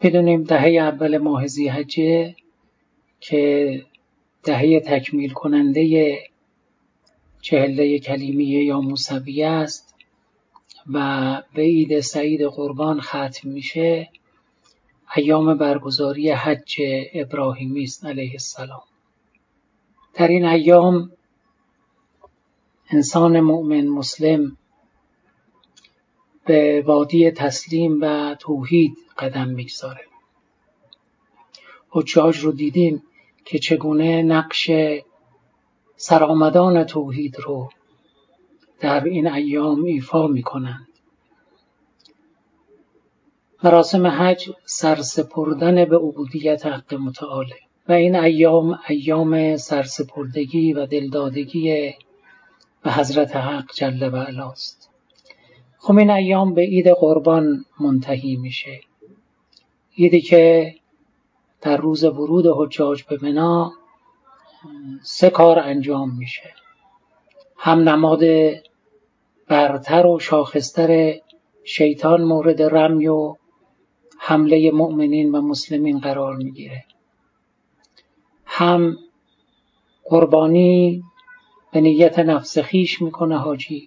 بدونیم دهه اول ماه ذی‌حجه که دهه تکمیل کننده چهله کلیمیه یا موسویه است و به عید سعید قربان ختم میشه، ایام برگزاری حج ابراهیمی است علیه السلام. در این ایام انسان مؤمن مسلم به وادی تسلیم و توحید قدم میگذاره. حجاج رو دیدیم که چگونه نقش سرآمدان توحید رو در این ایام ایفا میکنند. مراسم حج سرسپردن به عبودیت حق متعاله و این ایام سرسپردگی و دلدادگی به حضرت حق جل و علاست. خب این ایام به عید قربان منتهی میشه، عیدی که در روز ورود حجاج به منی 3 کار انجام میشه. هم نماد برتر و شاخصتر شیطان مورد رمی و حمله مؤمنین و مسلمین قرار میگیره، هم قربانی به نیت نفس خیش میکنه حاجی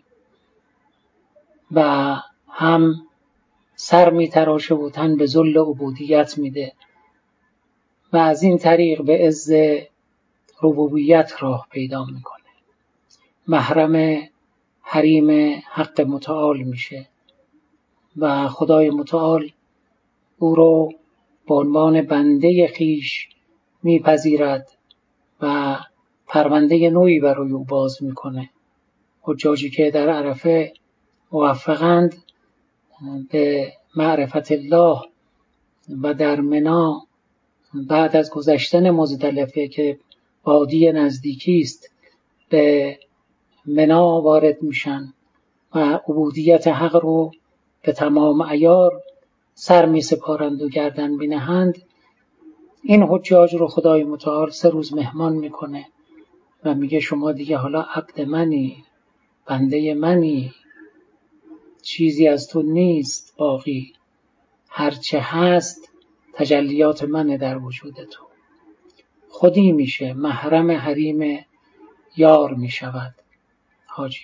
و هم سر میتراشه و تن به ذل عبودیت میده و از این طریق به عز ربوبیت راه پیدا میکنه، محرم حریم حق متعال میشه و خدای متعال او رو به عنوان بنده خیش میپذیرد و پرونده نوعی برای او باز میکنه. حجاجی که در عرفه موفقند به معرفت الله و در منی بعد از گذشتن مزدلفه که وادی نزدیکی است به منی وارد میشن و عبودیت حق رو به تمام عیار سر می سپارند و گردن می نهند. این حجاج رو خدای متعال 3 روز مهمان میکنه و میگه شما دیگه حالا عبد منی، بنده منی، چیزی از تو نیست باقی، هرچه هست تجلیات منه در وجود تو. خودی میشه، محرم حریم یار میشود حاجی.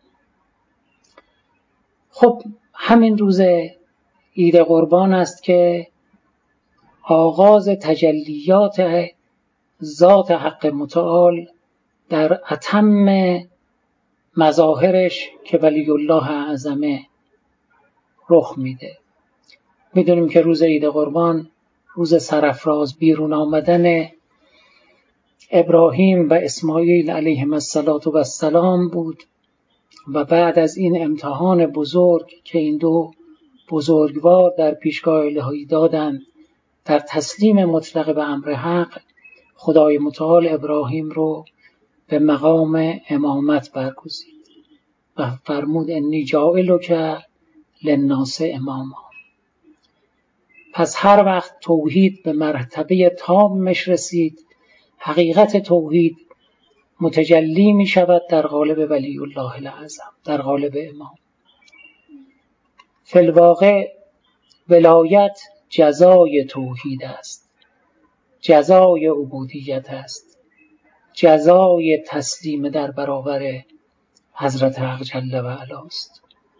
خب همین روز عید قربان است که آغاز تجلیات ذات حق متعال در اتم مظاهرش که ولی الله اعظمه رخ میده. میدونیم که روز عید قربان روز سرافراز بیرون آمدن ابراهیم و اسماعیل علیهم السلام بود و بعد از این امتحان بزرگ که این دو بزرگوار در پیشگاه الهی دادند در تسلیم مطلق به امر حق، خدای متعال ابراهیم رو به مقام امامت برگزید و فرمود انی جاعلک للناس اماما. پس هر وقت توحید به مرتبه تامش رسید، حقیقت توحید متجلی می شود در قالب ولی الله الاعظم، در قالب امام. فی الواقع ولایت جزای توحید است، جزای عبودیت است، جزای تسلیم در برابر حضرت حق جل و علاست.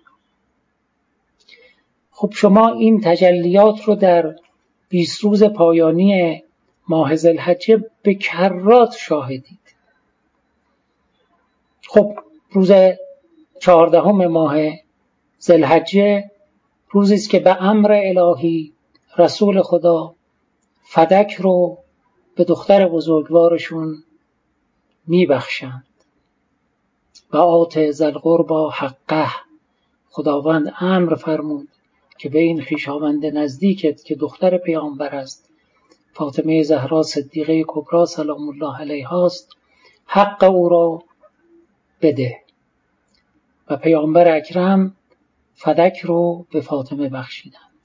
خب شما این تجلیات رو در 20 روز پایانی ماه ذوالحجه به کرات شاهدید. خب روز 14 ماه ذوالحجه روزی است که به امر الهی رسول خدا فدک رو به دختر بزرگوارشون میبخشند و آت ذی القربی حقه. خداوند امر فرمود که به این خویشاوند نزدیکت که دختر پیامبر است، فاطمه زهرا صدیقه کبری سلام الله علیها است، حق او را بده. و پیامبر اکرم فدک رو به فاطمه بخشیدند.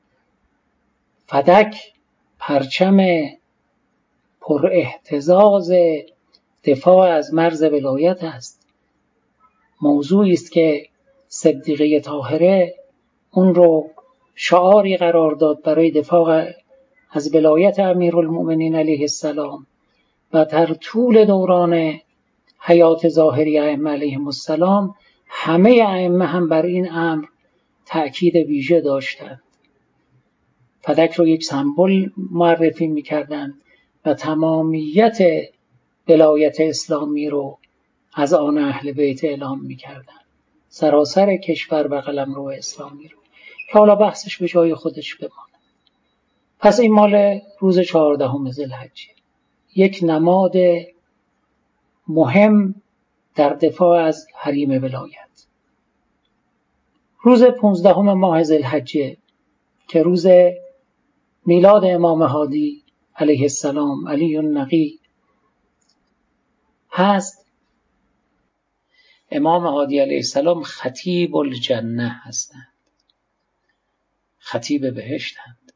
فدک پرچم پر اهتزاز دفاع از مرز ولایت است. موضوعی است که صدیقه طاهره اون رو شعاری قرار داد برای دفاع از ولایت امیرالمؤمنین علیه السلام و در طول دوران حیات ظاهری ائمه علیهم السلام همه ائمه هم بر این امر تأکید ویژه داشتند. فدک رو یک سمبل معرفی می‌کردند و تمامیت ولایت اسلامی رو از آن اهل بیت اعلام می‌کردند، سراسر کشور و قلمرو اسلامی رو، که حالا بحثش به جای خودش بماند. پس این مال روز 14 ذوالحجه، یک نماد مهم در دفاع از حریم ولایت. روز 15 ماه ذوالحجه که روز میلاد امام هادی علیه السلام، علی النقی هست، امام هادی علیه السلام خطیب الجنه هستند، خطیب بهشتند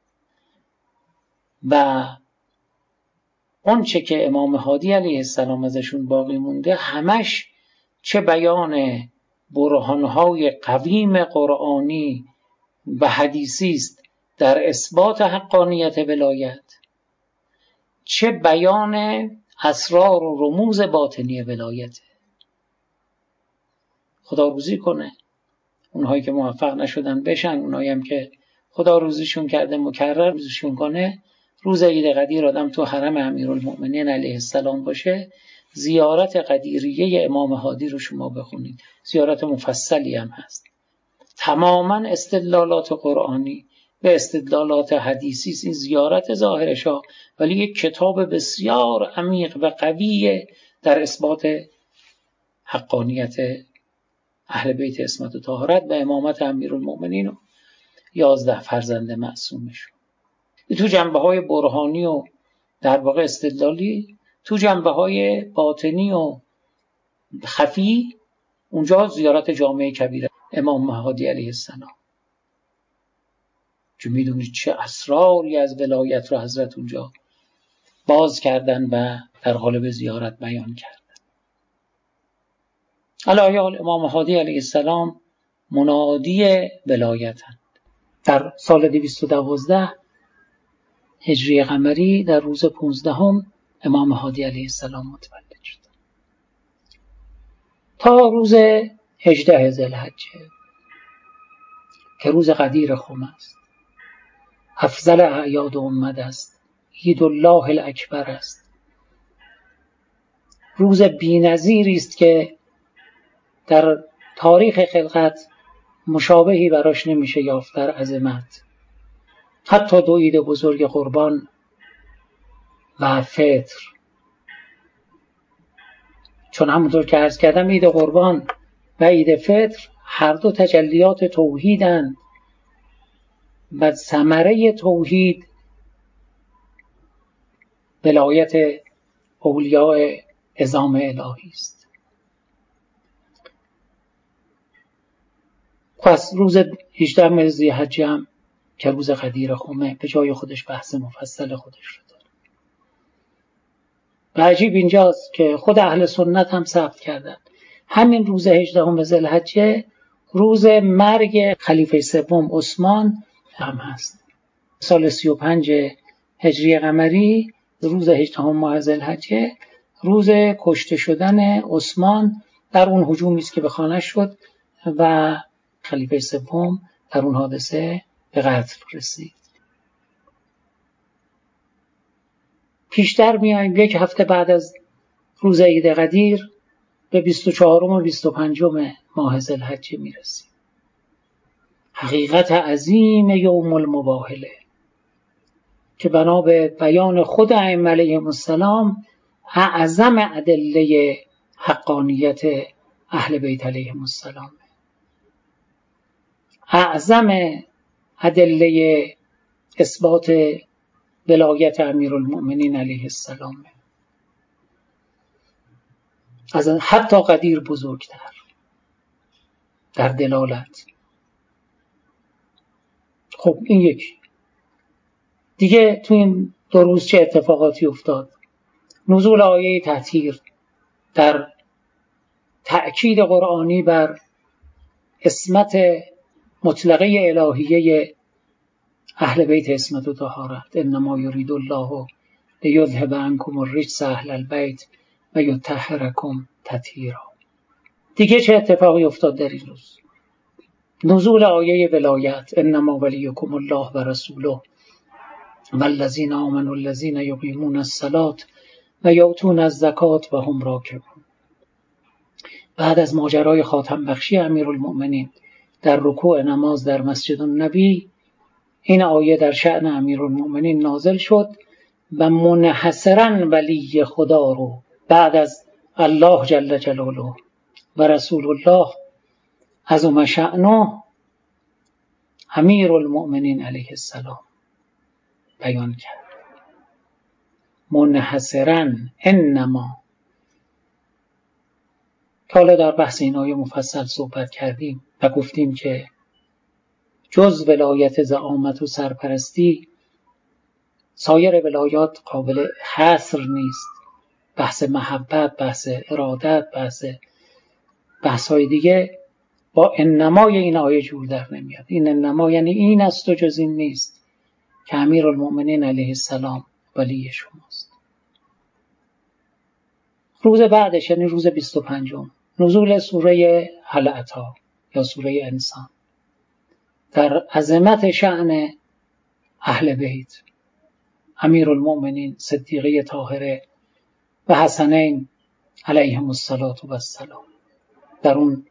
و اون چه که امام هادی علیه السلام ازشون باقی مونده همش چه بیان برهانهای قویم قرآنی و حدیثی است در اثبات حقانیت ولایت، چه بیان اسرار و رموز باطنی ولایت. خدا روزی کنه اونهایی که موفق نشدن بشن، اونهایی هم که خدا روزیشون کرده مکرر روزیشون کنه، روز عید قدیر آدم تو حرم امیرالمؤمنین علیه السلام باشه، زیارت قدیریه امام هادی رو شما بخونید. زیارت مفصلی هم هست، تماما استدلالات قرآنی به استدلالات حدیثی، این زیارت ظاهرشا، ولی یک کتاب بسیار عمیق و قوی در اثبات حقانیت اهل بیت عصمت و طهارت و امامت امیرالمؤمنین و 11 فرزند معصومشون. تو جنبه‌های برهانی و در واقع استدلالی، تو جنبه‌های باطنی و خفی، اونجا زیارت جامع کبیر امام مهدی علیه السلام، که میدونید چه اسراری از ولایت رو حضرت اونجا باز کردن و در قالب زیارت بیان کردن. علایال امام هادی علیه السلام منادی ولایتند. در سال 212 هجری قمری در روز 15 امام هادی علیه السلام متولد شد. تا روز 18 ذوالحجه که روز قدیر خم است، افضل اعیاد امت است، عید الله الاکبر است، روز بی‌نظیری است که در تاریخ خلقت مشابهی براش نمیشه یافت در عظمت. حتی دو عید بزرگ قربان و فطر، چون همونطور که عرض کردم عید قربان و عید فطر هر دو تجلیات توحیدند و ثمره توحید ولایت اولیاء عظام الهی است. پس روز 18 ذوالحجه هم که روز قدیر خمه به جای خودش بحث مفصل خودش رو داره. و عجیب اینجاست که خود اهل سنت هم ثبت کردن همین روز 18 ذوالحجه روز مرگ خلیفه سوم عثمان هم هست. سال 35 هجری قمری روز 18 ماه ذوالحجه روز کشته شدن عثمان در اون هجومی است که به خانه شد و خلیفه سوم در اون حادثه به قتل رسید. پیشتر میایم یک هفته بعد از روز عید قدیر به 24 و 25 ماه ذوالحجه میرسیم. حقیقت عظیم یوم المباهله که بنا به بیان خود ائمه علیهم السلام اعظم ادله حقانیت اهل بیت علیهم السلام، اعظم ادله اثبات ولایت امیرالمؤمنین علیه السلام، از حتی قدیر بزرگتر در دلالت. خب این یکی دیگه. تو این 2 روز چه اتفاقاتی افتاد؟ نزول آیه تطهیر در تأکید قرآنی بر عصمت مطلقه الهیه اهل بیت عصمت و طهارت. انما یرید الله لیذهب عنکم الرجس اهل البیت و یطهرکم تطهیرا. دیگه چه اتفاقی افتاد در این روز؟ نزول آیه ولایت. انما ولیکم الله و رسوله والذین آمنوا الذین یقیمون الصلاة و یؤتون الزکاة و هم راکعون. بعد از ماجرای خاتم بخشی امیرالمؤمنین در رکوع نماز در مسجد النبی، این آیه در شأن امیرالمؤمنین نازل شد و منحصرا ولی خدا رو بعد از الله جل جلاله و رسول الله عظم شأنه امیرالمؤمنین علیه السلام بیان کرد. منحصرا. انما که حالا در بحث این آیه مفصل صحبت کردیم و گفتیم که جز ولایت زعامت و سرپرستی سایر ولایات قابل حصر نیست. بحث محبت، بحث ارادت، بحث‌های دیگه با انمای این آیه جور در نمیاد. این انما یعنی این است و جز این نیست که امیرالمؤمنین علیه السلام ولی شماست. روز بعدش یعنی روز 25 نزول سوره هل اتی یا سوره انسان در عظمت شأن اهل بیت امیرالمؤمنین صدیقه طاهره و حسنین علیهم الصلاة و السلام. در اون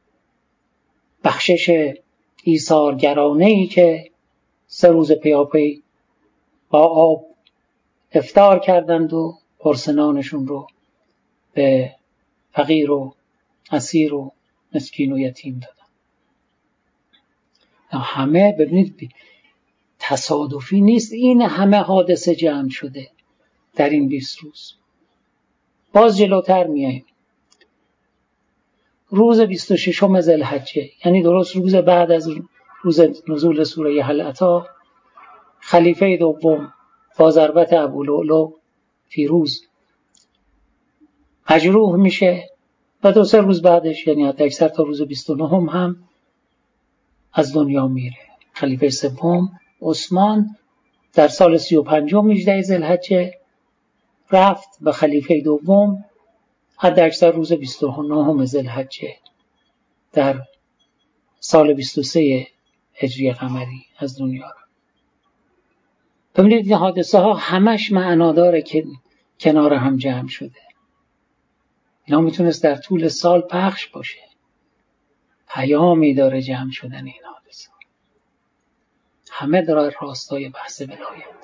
بخشش ایثارگرانه‌ای که 3 روز پیاپی با آب افطار کردند و پرسنانشون رو به فقیر و اسیر و مسکین و یتیم دادن. همه ببینید تصادفی نیست این همه حادثه جمع شده در این 20 روز. باز جلوتر میاییم. روز 26 ذوالحجه یعنی درست روز بعد از روز نزول سوره هل اتی، خلیفه دوم با ضربت ابولؤلؤ فیروز مجروح میشه و 2-3 روز بعدش یعنی حتی اکثر تا روز 29 هم از دنیا میره. خلیفه سوم عثمان در سال 35 18 ذوالحجه رفت و خلیفه دوم حتی اکثر روز 29 ذوالحجه در سال 23 هجری قمری از دنیا رفت. ببینید این حادثه ها همش معناداره که کنار هم جمع شده. اینا میتونست در طول سال پخش باشه. پیامی داره جمع شدن این حادثه. همه در راستای بحث ولایت.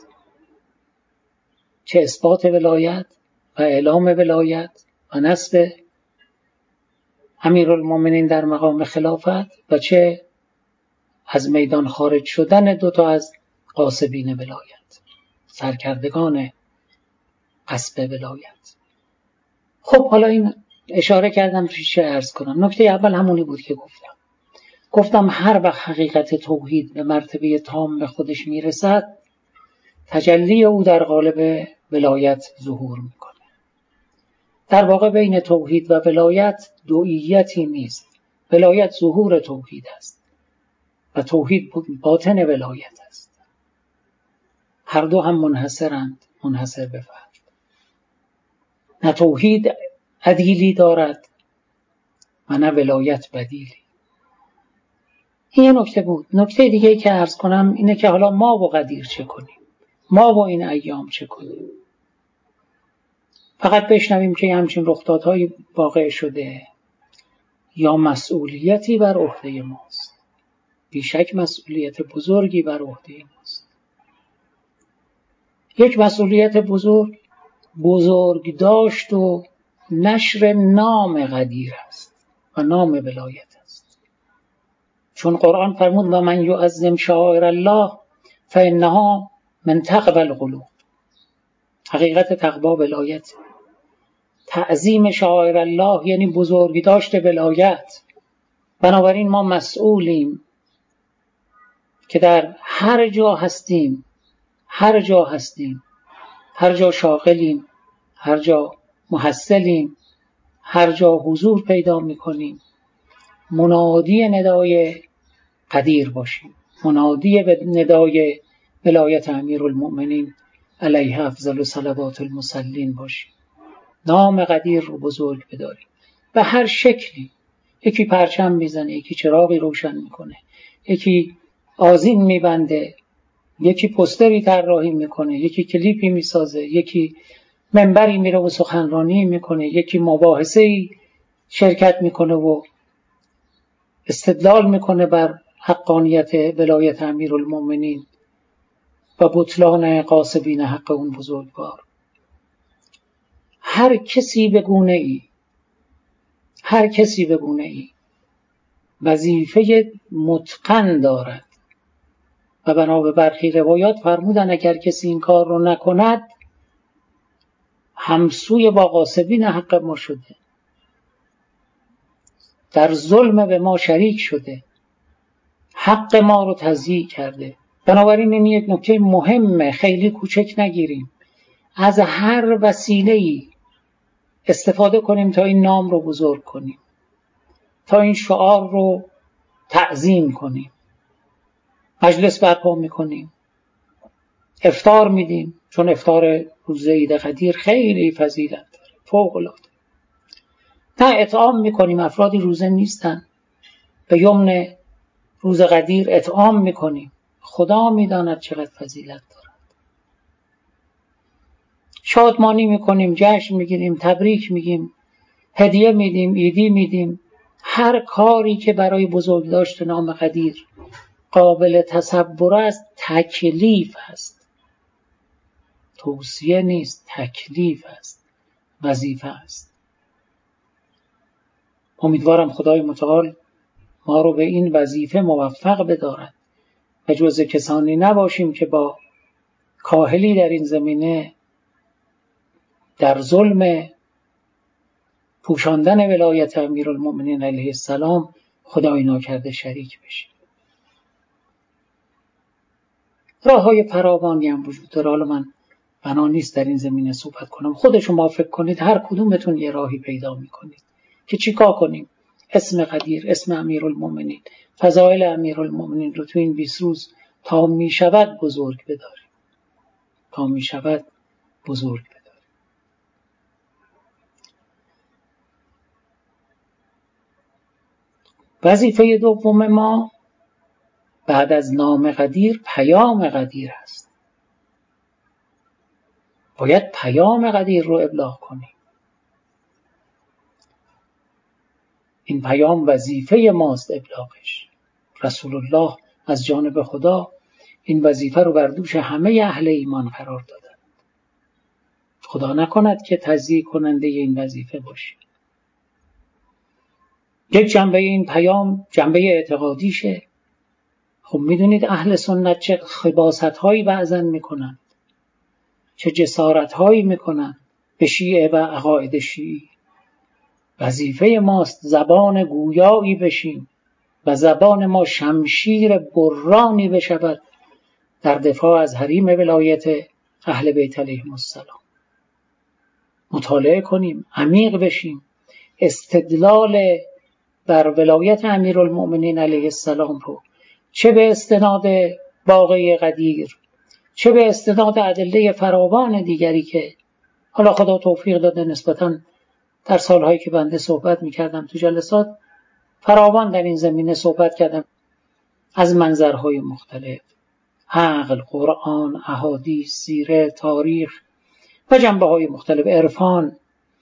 چه اثبات ولایت و اعلام ولایت و نصب امیرالمؤمنین در مقام خلافت و چه از میدان خارج شدن 2 از غاصبین ولایت، سرکردگان غصب ولایت. خب حالا این اشاره کردم چه عرض کنم. نکته اول همونی بود که گفتم هر وقت حقیقت توحید به مرتبه تام به خودش میرسد تجلی او در قالب ولایت ظهور میکنه. در واقع بین توحید و ولایت دوئیتی نیست. ولایت ظهور توحید است و توحید باطن ولایت است. هر دو هم منحصرند، منحصر به فرد. نه توحید عدیلی دارد و نه ولایت بدیلی. این یه نکته بود. نکته دیگه که عرض کنم اینه که حالا ما با قدیر چه کنیم؟ ما با این ایام چه کنیم؟ فقط بشنویم که همچین رخدادهایی واقع شده یا مسئولیتی بر عهده ماست؟ بیشک مسئولیت بزرگی بر عهده ماست. یک مسئولیت بزرگ داشت و نشر نام قدیر است و نام ولایت است. چون قرآن فرمود و من یعظم شعائر الله فانها من تقوی القلوب. حقیقت تقوا ولایت. تعظیم شعائر الله یعنی بزرگی داشت ولایت. بنابراین ما مسئولیم که در هر جا هستیم، هر جا شاغلیم، هر جا محصلیم، هر جا حضور پیدا میکنیم، منادی ندای قدیر باشیم، منادی به ندای ولایت امیرالمؤمنین علیه افضل صلوات المصلین باشیم. نام قدیر رو بزرگ بداریم به هر شکلی. یکی پرچم میزنه، یکی چراغی روشن میکنه، یکی آذین میبنده، یکی پوستری طراحی میکنه، یکی کلیپی میسازه، یکی منبری میره و سخنرانی میکنه، یکی مباحثه‌ای شرکت میکنه و استدلال میکنه بر حقانیت ولایت امیرالمؤمنین و بطلان غاصبین حق اون بزرگوار. هر کسی به گونه ای وظیفه متقن دارد و بنا به برخی روایات فرمودن اگر کسی این کار رو نکند همسوی با غاصبین حق ما شده، در ظلم به ما شریک شده، حق ما رو تضییع کرده. بنابراین این یک نکته مهمه، خیلی کوچک نگیریم، از هر وسیله‌ای استفاده کنیم تا این نام رو بزرگ کنیم، تا این شعار رو تعظیم کنیم. مجلس برپا میکنیم، افطار میدیم، چون افطار روز عید قدیر خیلی فضیلت داره، فوق العاده. نه اطعام میکنیم، افرادی روزه نیستن، به یمن روز قدیر اطعام میکنیم، خدا میداند چقدر فضیلت دارد. شادمانی میکنیم، جشن میگیریم، تبریک میگیم، هدیه میدیم، عیدی میدیم. هر کاری که برای بزرگداشت نام قدیر قابل تصور است تکلیف است، توصیه نیست، تکلیف است، وظیفه است. امیدوارم خدای متعال ما رو به این وظیفه موفق بدارد و جز کسانی نباشیم که با کاهلی در این زمینه در ظلم پوشاندن ولایت امیرالمؤمنین علیه السلام خدای ناکرده شریک بشیم. راه‌های فراوانی هم وجود داره، حالا من بنا نیست در این زمینه صحبت کنم، خود شما فکر کنید، هر کدومتون یه راهی پیدا میکنید که چیکار کنیم اسم قدیر، اسم امیرالمؤمنین، فضائل امیرالمؤمنین رو تو این 20 روز تا میشود بزرگ بداریم، تا میشود بزرگ بداریم. وظیفه دوم ما بعد از نام قدیر پیام قدیر است. باید پیام قدیر رو ابلاغ کنیم. این پیام وظیفه ماست ابلاغش. رسول الله از جانب خدا این وظیفه رو بر دوش همه اهل ایمان قرار دادن. خدا نکند که تضییع کننده این وظیفه باشیم. یک جنبه این پیام جنبه اعتقادیشه. خب میدونید اهل سنت چه خباثت‌هایی بعضن میکنن، چه جسارت‌هایی میکنن به شیعه و عقاید شیعی. وظیفه ماست زبان گویایی بشیم و زبان ما شمشیر برانی بشود در دفاع از حریم ولایت اهل بیت علیهم السلام. مطالعه کنیم، عمیق بشیم، استدلال بر ولایت امیرالمؤمنین علیه السلام رو چه به استناد واقعه قدیر، چه به استناد ادله فراوان دیگری که حالا خدا توفیق داده نسبتاً در سالهایی که بنده صحبت میکردم تو جلسات فراوان در این زمینه صحبت کردم، از منظرهای مختلف، عقل، قرآن، احادیث، سیره، تاریخ و جنبه‌های مختلف، عرفان،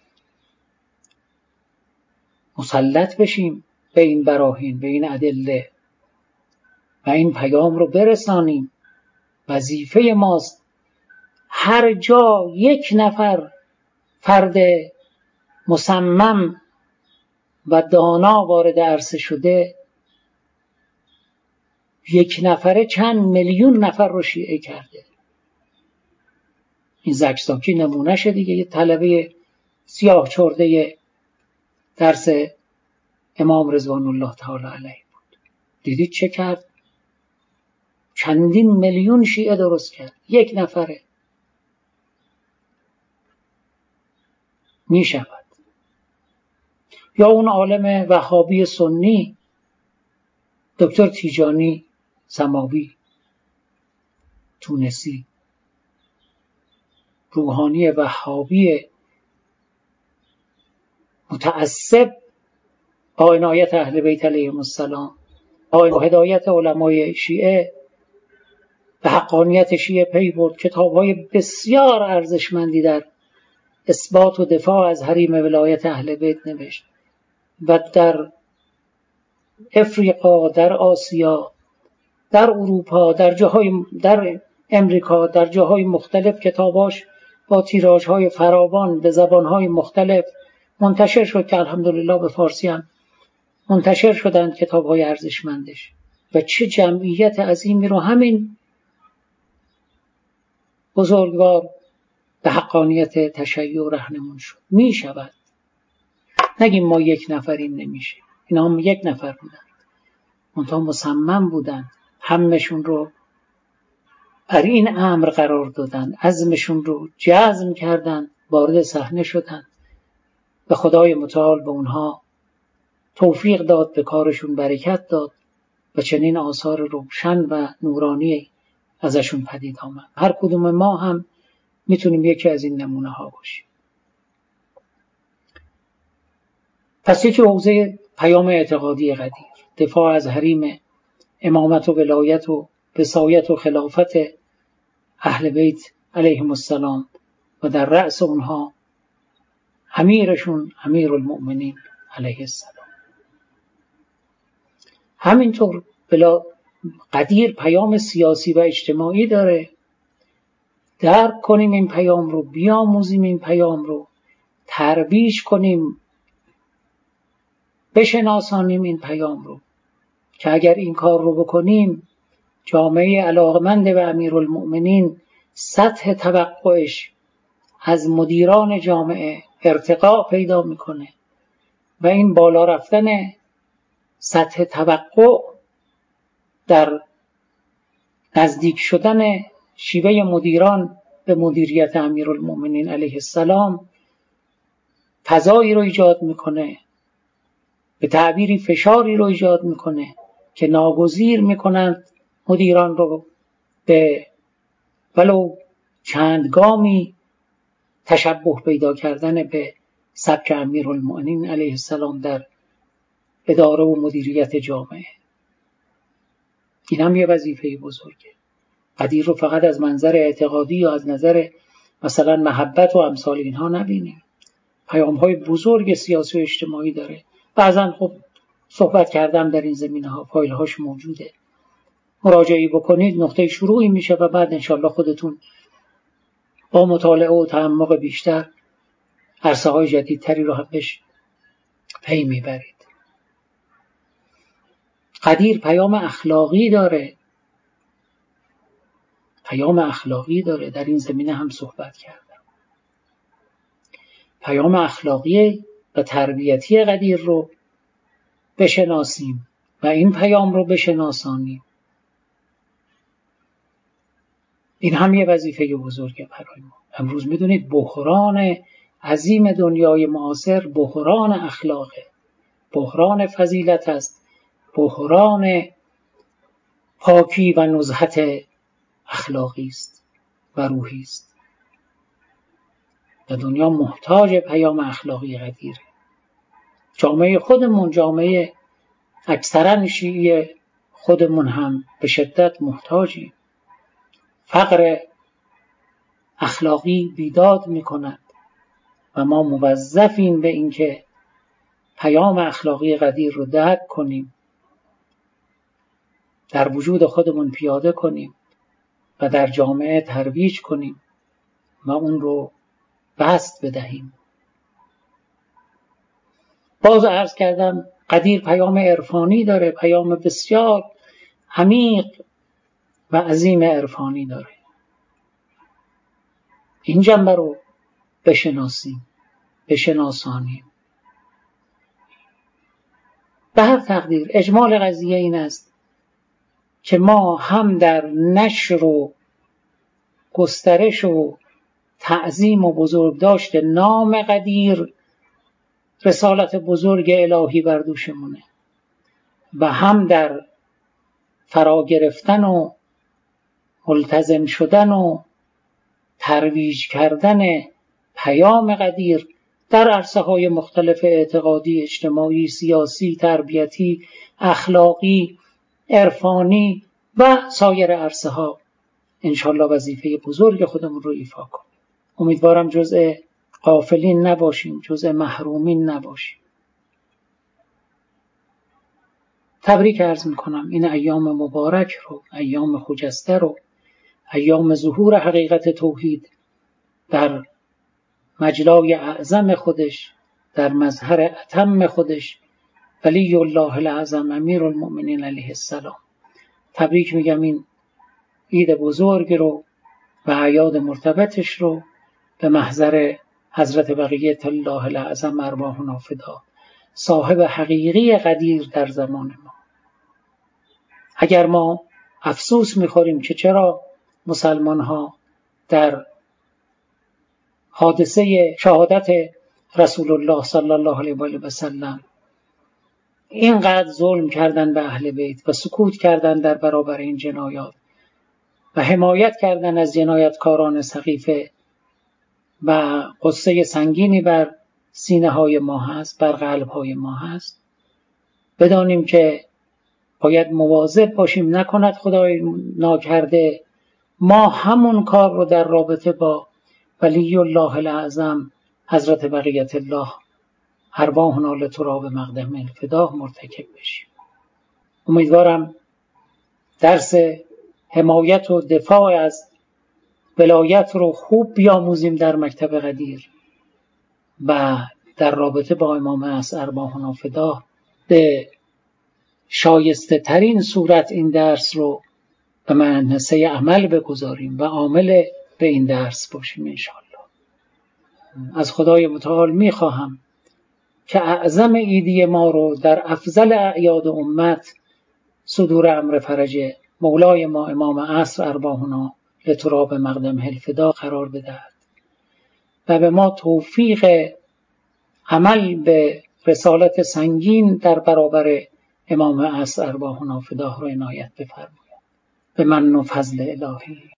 مسلط بشیم به این براهین، به این ادله و این پیام رو برسانیم. وظیفه ماست. هر جا یک نفر فرد مصمم و دانا وارد عرصه شده، یک نفره چند میلیون نفر رو شیعه کرده. این زکزاکی نمونهشه دیگه، یه طلبه سیاه چرده درس امام رضوان الله تعالی علیه بود. دیدید چه کرد؟ چندین میلیون شیعه درست کرد، یک نفره. می شود. یا اون عالم وهابی سنی دکتر تیجانی سماوی تونسی، روحانی وهابی متعصب با عنایت اهل بیت علیهم السلام، با هدایت علمای شیعه به حقانیت شیعه پی برد. کتاب‌های بسیار ارزشمندی در اثبات و دفاع از حریم ولایت اهل بیت نوشت و در افریقا، در آسیا، در اروپا، در امریکا، در جاهای مختلف کتاباش با تیراژهای فراوان به زبانهای مختلف منتشر شد که الحمدلله به فارسی هم منتشر شدند کتاب‌های ارزشمندش. و چه جمعیت عظیمی رو همین بزرگوار به حقانیت تشیع رهنمون شد. می شود، نگیم ما یک نفریم، نمیشه. اینا هم یک نفر بودن، منتها مصمم بودن، همشون رو بر این امر قرار دادن، عزمشون رو جزم کردن، وارد صحنه شدن و خدای متعال به اونها توفیق داد، به کارشون برکت داد و چنین آثار روشن و نورانی ازشون پدید آمد. هر کدوم ما هم میتونیم یکی از این نمونه ها باشیم. پس یکی حوزه پیام اعتقادی قدیر، دفاع از حریم امامت و ولایت و وصایت و خلافت اهل بیت علیهم السلام و در رأس اونها امیرشون امیرالمؤمنین علیه السلام. همینطور قدیر پیام سیاسی و اجتماعی داره. درک کنیم این پیام رو، بیاموزیم این پیام رو، ترویج کنیم، بشناسانیم این پیام رو که اگر این کار رو بکنیم جامعه علاقمند به امیرالمؤمنین سطح توقعش از مدیران جامعه ارتقا پیدا میکنه و این بالا رفتن سطح توقع در نزدیک شدن شیوه مدیران به مدیریت امیرالمؤمنین علیه السلام فضایی رو ایجاد میکنه، به تعبیری فشاری رو ایجاد میکنه که ناگزیر میکنند مدیران رو به ولو چند گامی تشبه پیدا کردن به سبک امیرالمؤمنین علیه السلام در اداره و مدیریت جامعه. این هم یه وظیفه بزرگه. قدیر رو فقط از منظر اعتقادی یا از نظر مثلا محبت و امثال اینها نبینیم. پیام‌های بزرگ سیاسی و اجتماعی داره. بعضا خب صحبت کردم در این زمینه‌ها، فایل‌هاش موجوده، مراجعه بکنید، نقطه شروعی میشه و بعد انشالله خودتون با مطالعه و تعمق بیشتر عرصه‌های جدیدتری رو هم بهش پی میبرید. قدیر پیام اخلاقی داره، در این زمینه هم صحبت کردم. پیام اخلاقی و تربیتی قدیر رو بشناسیم و این پیام رو بشناسانیم. این هم یه وظیفه بزرگه برای ما. امروز میدونید بحران عظیم دنیای معاصر بحران اخلاقه، بحران فضیلت است، بحران پاکی و نزهت اخلاقی است و روحی است و دنیا محتاج پیام اخلاقی قدیره. جامعه خودمون، جامعه اکثرا شیعی خودمون هم به شدت محتاجیم. فقر اخلاقی بیداد میکند و ما موظفیم به اینکه پیام اخلاقی قدیر رو درک کنیم، در وجود خودمون پیاده کنیم و در جامعه ترویج کنیم و اون رو بسط بدهیم. باز عرض کردم قدیر پیام عرفانی داره، پیام بسیار عمیق و عظیم عرفانی داره. این جنبه رو بشناسیم، بشناسانیم. به هر تقدیر اجمال قضیه این است که ما هم در نشر و گسترش و تعظیم و بزرگداشت نام قدیر رسالت بزرگ الهی بر دوشمونه و هم در فرا گرفتن و ملتزم شدن و ترویج کردن پیام قدیر در عرصه‌های مختلف اعتقادی، اجتماعی، سیاسی، تربیتی، اخلاقی، عرفانی و سایر عرصه‌ها انشالله وظیفه بزرگ خودمون رو ایفا کنیم. امیدوارم جزء غافلین نباشیم، جزء محرومین نباشیم. تبریک عرض میکنم این ایام مبارک رو، ایام خجسته رو، ایام ظهور حقیقت توحید در مجلای اعظم خودش، در مظهر اتم خودش، ولی الله الاعظم امیر المؤمنین علیه السلام. تبریک میگم این عید بزرگ رو و اعیاد مرتبطش رو به محضر حضرت بقیت الله الاعظم ارواحنا فدا، صاحب حقیقی قدیر در زمان ما. اگر ما افسوس میخوریم که چرا مسلمان ها در حادثه شهادت رسول الله صلی الله علیه و سلم اینقدر ظلم کردن به اهل بیت و سکوت کردن در برابر این جنایات و حمایت کردن از جنایتکاران سقیفه و غصه سنگینی بر سینه های ما هست، بر قلب های ما هست، بدانیم که باید مواظب باشیم نکند خدای ناکرده ما همون کار رو در رابطه با ولی الله الاعظم حضرت بقیت الله ارواحنا لتراب مقدم الفدا مرتکب بشیم. امیدوارم درس حمایت و دفاع از ولایت رو خوب بیاموزیم در مکتب قدیر و در رابطه با امام عصر ارواحنا فدا به شایسته ترین صورت این درس رو به معنسه عمل بگذاریم و عامل به این درس باشیم انشاءالله. از خدای متعال میخواهم که اعظم عیدی ما رو در افضل اعیاد امت صدور امر فرج مولای ما امام عصر ارواحنا لتراب مقدم الفدا قرار بدهد و به ما توفیق عمل به رسالت سنگین در برابر امام عصر ارواحنا فدا رو عنایت بفرماید به من و فضل الهی.